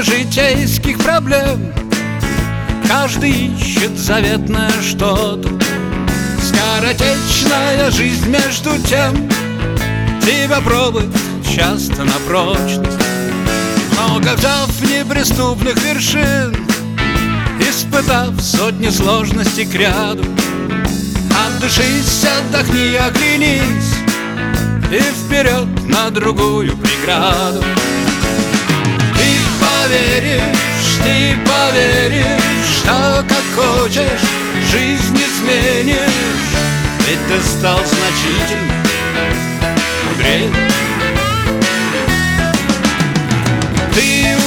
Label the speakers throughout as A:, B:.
A: житейских проблем. Каждый ищет заветное что-то. Скоротечная жизнь между тем тебя пробует часто на прочность. Много взяв неприступных вершин, испытав сотни сложностей кряду, отдышись, отдохни, оглянись и вперед на другую преграду. Ты поверишь, что как хочешь жизнь изменишь, ведь ты стал значительно мудрее. Ты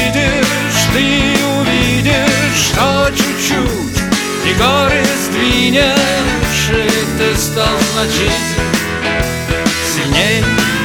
A: увидишь, что чуть-чуть и горы сдвинешь, и ты стал значительно сильнее.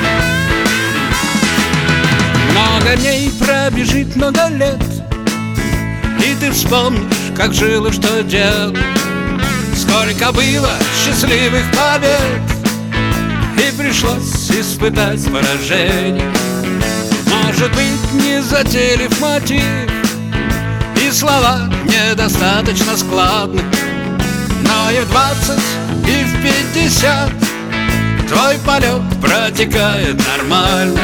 A: Много дней пробежит, много лет, и ты вспомнишь, как жил и что делал. Сколько было счастливых побед, и пришлось испытать поражение. Может быть, не затейлив мотив, и слова недостаточно складны, но и в 20, и в 50 твой полет протекает нормально.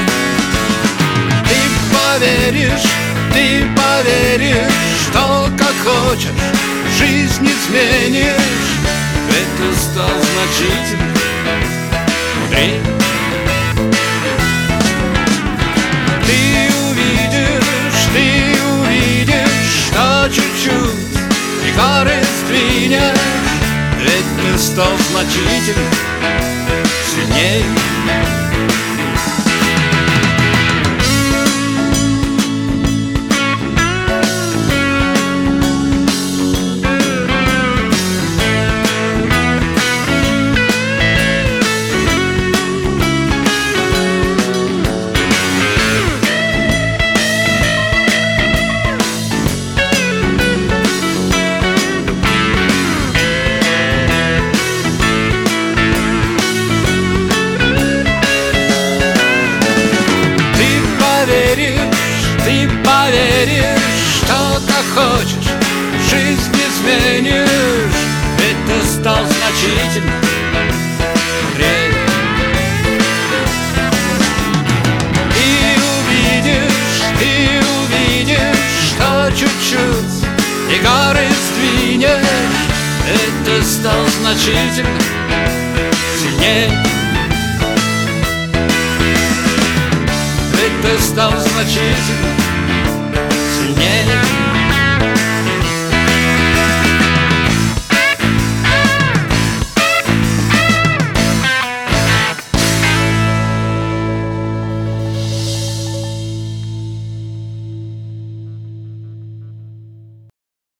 A: Ты поверишь, что как хочешь жизнь изменишь, ведь ты стал значительно мудрее. Ты увидишь, что чуть-чуть и горы сдвинешь, ведь ты стал значительно сильнее. Ты поверишь, что как хочешь жизнь изменишь, ведь ты стал значительно мудрее. И увидишь, что чуть-чуть и горы сдвинешь, ведь ты стал значительно сильнее. Ведь ты стал значительно сильнее.